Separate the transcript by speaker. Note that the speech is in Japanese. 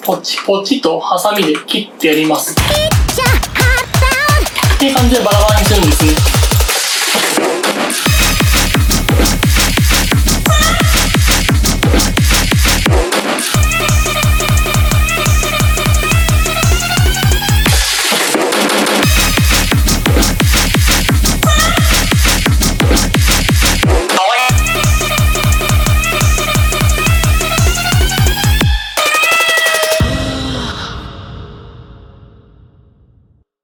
Speaker 1: ポチポチとハサミで切ってやります。っていう感じでバラバラにするんですね。